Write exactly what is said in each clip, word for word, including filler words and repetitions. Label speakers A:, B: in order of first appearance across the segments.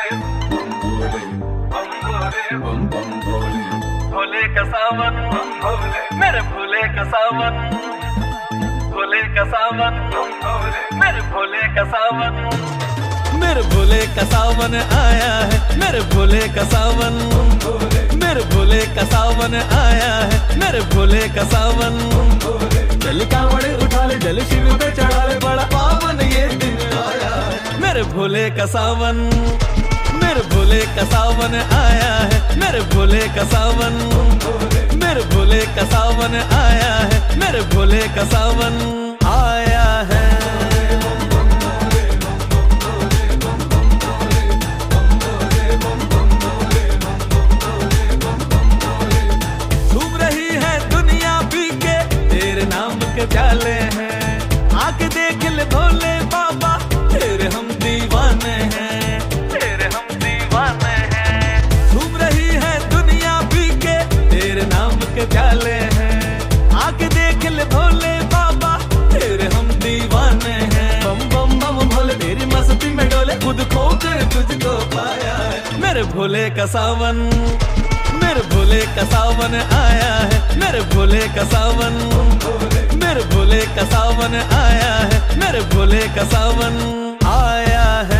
A: भोले का सावन, मेरे भोले का सावन, भोले का सावन, मेरे भोले का सावन, मेरे भोले का सावन आया है, मेरे भोले का सावन, मेरे भोले का सावन आया है, मेरे भोले का सावन। जल कावड़े उठा ले, जल शिव पे चढ़ा ले, बड़ा पावन ये दिन आया है, मेरे भोले का सावन, मेरे भोले का सावन आया है, मेरे भोले का सावन, मेरे भोले का सावन आया है, मेरे भोले का सावन आया है। झूम रही है दुनिया पी के तेरे नाम के प्याले हैं, आके देख ले भोले बाबा तेरे हम दीवाने हैं, प्याले हैं, आके देख ले भोले बाबा तेरे हम दीवाने हैं। बम बम बम भोले तेरी मस्ती में डोले, खुद खो कर तुझको पाया है, मेरे भोले का सावन, मेरे भोले का सावन आया है, मेरे भोले का सावन, मेरे भोले का सावन आया है, मेरे भोले का सावन आया है।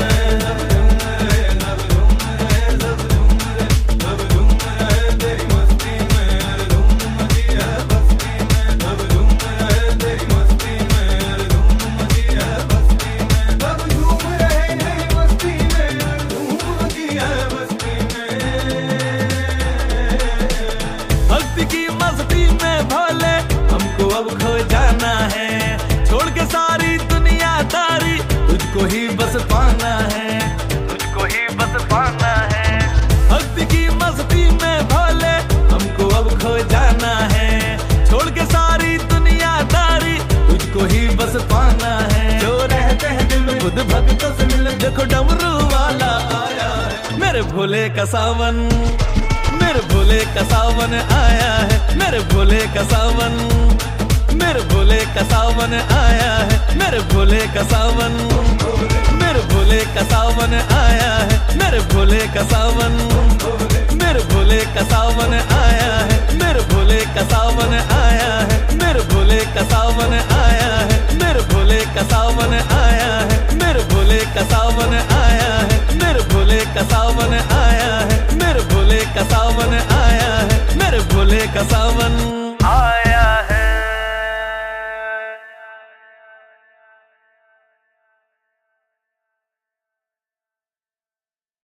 A: अब खो जाना है, छोड़ के सारी दुनियादारी, तुझको ही बस पाना है, तुझको ही बस पाना है। भक्ति की मस्ती में भोले हमको अब खो जाना है, छोड़ के सारी दुनियादारी, तुझको ही बस पाना है। जो रहते हैं दिल में खुद भक्तों से मिले, देखो डमरू वाला आया है, मेरे भोले का सावन, मेरे भोले का सावन आया है, मेरे भोले का सावन, मेरे भोले का सावन आया है, मेरे भोले का सावन, मेरे भोले का सावन आया है, मेरे भोले का सावन, मेरे भोले का सावन आया है, मेरे भोले का सावन आया है, मेरे भोले का सावन आया है, मेरे भोले का सावन आया है, मेरे भोले का सावन आया है, मेरे भोले का सावन आया है, मेरे भोले का सावन आया है, मेरे भोले का सावन।